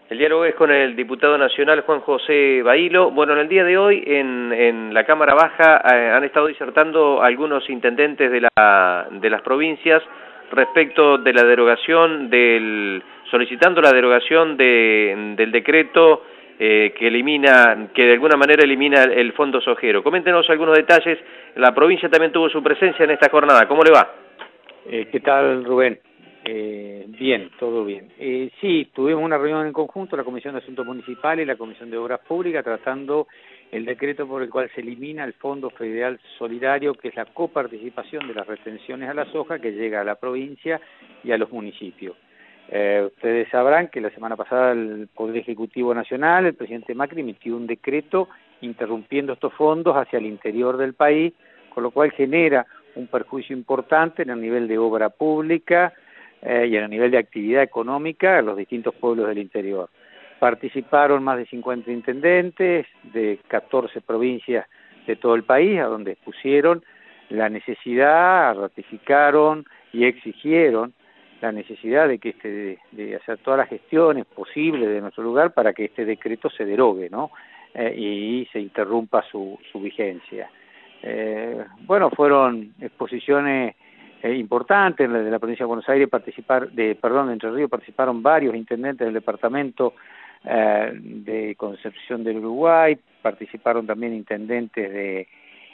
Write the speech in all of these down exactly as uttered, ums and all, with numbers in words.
El diálogo es con el diputado nacional Juan José Bailo. Bueno, en el día de hoy en, en la Cámara Baja eh, han estado disertando algunos intendentes de, la, de las provincias respecto de la derogación del, solicitando la derogación de, del decreto eh, que elimina, que de alguna manera elimina el, el fondo sojero. Coméntenos algunos detalles. La provincia también tuvo su presencia en esta jornada. ¿Cómo le va? Eh, ¿Qué tal, Rubén? Eh, bien, todo bien. Eh, sí, tuvimos una reunión en conjunto, la Comisión de Asuntos Municipales y la Comisión de Obras Públicas, tratando el decreto por el cual se elimina el Fondo Federal Solidario, que es la coparticipación de las retenciones a la soja que llega a la provincia y a los municipios. Eh, ustedes sabrán que la semana pasada el Poder Ejecutivo Nacional, el presidente Macri, emitió un decreto interrumpiendo estos fondos hacia el interior del país, con lo cual genera un perjuicio importante en el nivel de obra pública eh, y en el nivel de actividad económica a los distintos pueblos del interior. Participaron más de cincuenta intendentes de catorce provincias de todo el país, a donde expusieron la necesidad, ratificaron y exigieron la necesidad de que este de, de hacer todas las gestiones posibles de nuestro lugar para que este decreto se derogue, ¿no? Eh, y se interrumpa su, su vigencia. Eh, bueno, fueron exposiciones eh, importantes. De la provincia de Buenos Aires participar, de, perdón, de Entre Ríos participaron varios intendentes del departamento eh, de Concepción del Uruguay, participaron también intendentes de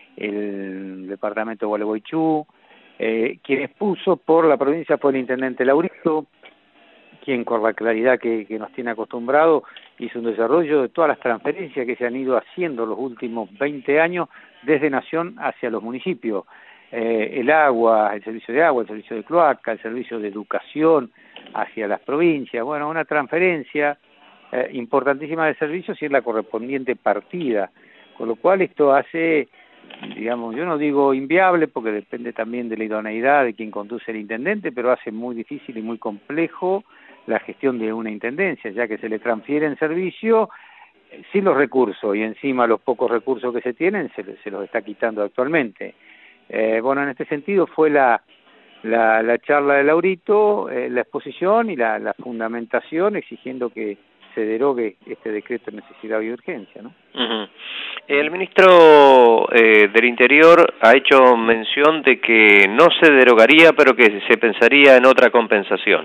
el departamento de Gualeguaychú. Eh, quien expuso por la provincia fue el intendente Laurito, quien con la claridad que, que nos tiene acostumbrado hizo un desarrollo de todas las transferencias que se han ido haciendo los últimos veinte años desde Nación hacia los municipios. Eh, el agua, el servicio de agua, el servicio de cloaca, el servicio de educación hacia las provincias. Bueno, una transferencia eh, importantísima de servicios y es la correspondiente partida, con lo cual esto hace, digamos, yo no digo inviable porque depende también de la idoneidad de quien conduce el intendente, pero hace muy difícil y muy complejo la gestión de una intendencia, ya que se le transfieren servicios eh, sin los recursos y encima los pocos recursos que se tienen se, se los está quitando actualmente. Eh, bueno, en este sentido fue la, la, la charla de Laurito, eh, la exposición y la, la fundamentación exigiendo que se derogue este decreto de necesidad y urgencia, ¿no? Uh-huh. El ministro eh, del Interior ha hecho mención de que no se derogaría, pero que se pensaría en otra compensación.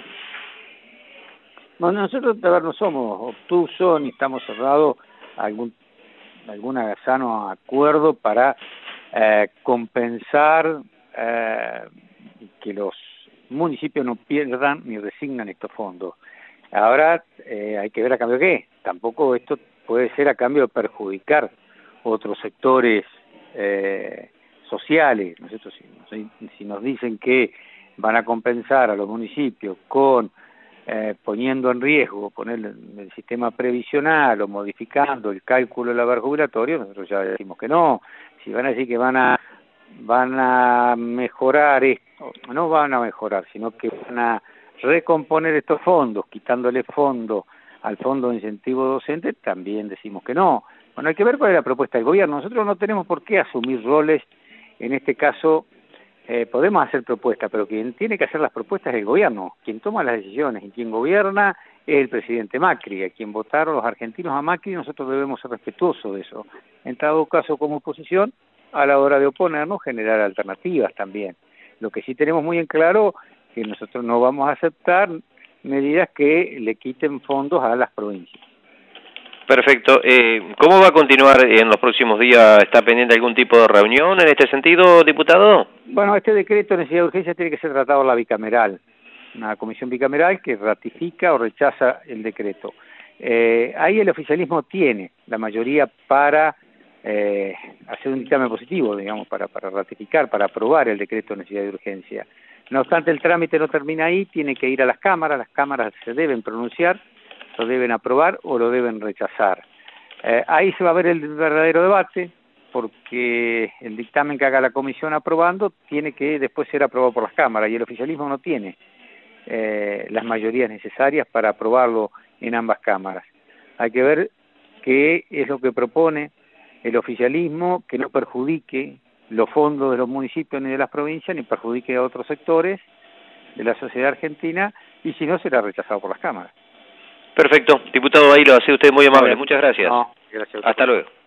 Bueno, nosotros a ver, no somos obtusos ni estamos cerrados a algún algún sano acuerdo para eh, compensar eh, que los municipios no pierdan ni resignan estos fondos. Ahora eh, hay que ver a cambio de qué. Tampoco esto puede ser a cambio de perjudicar otros sectores eh, sociales. Nosotros, si, si nos dicen que van a compensar a los municipios con eh, poniendo en riesgo poner el sistema previsional o modificando el cálculo del haber jubilatorio, nosotros ya decimos que no. Si van a decir que van a van a mejorar esto, no van a mejorar, sino que van a recomponer estos fondos, quitándole fondos al fondo de incentivo docente, también decimos que no. Bueno, hay que ver cuál es la propuesta del gobierno. Nosotros no tenemos por qué asumir roles, en este caso eh, podemos hacer propuestas, pero quien tiene que hacer las propuestas es el gobierno. Quien toma las decisiones y quien gobierna es el presidente Macri, a quien votaron los argentinos a Macri, y nosotros debemos ser respetuosos de eso. En todo caso, como oposición, a la hora de oponernos, generar alternativas también. Lo que sí tenemos muy en claro que nosotros no vamos a aceptar medidas que le quiten fondos a las provincias. Perfecto. Eh, ¿Cómo va a continuar en los próximos días? ¿Está pendiente algún tipo de reunión en este sentido, diputado? Bueno, este decreto de necesidad de urgencia tiene que ser tratado en la bicameral, una comisión bicameral que ratifica o rechaza el decreto. Eh, ahí el oficialismo tiene la mayoría para eh, hacer un dictamen positivo, digamos, para, para ratificar, para aprobar el decreto de necesidad de urgencia. No obstante, el trámite no termina ahí, tiene que ir a las cámaras, las cámaras se deben pronunciar, lo deben aprobar o lo deben rechazar. Eh, ahí se va a ver el verdadero debate, porque el dictamen que haga la comisión aprobando tiene que después ser aprobado por las cámaras, y el oficialismo no tiene eh, las mayorías necesarias para aprobarlo en ambas cámaras. Hay que ver qué es lo que propone el oficialismo, que no perjudique los fondos de los municipios ni de las provincias, ni perjudique a otros sectores de la sociedad argentina, y si no, será rechazado por las cámaras. Perfecto. Diputado Bailo, ha sido usted muy amable. Muchas gracias. No, gracias. Hasta luego.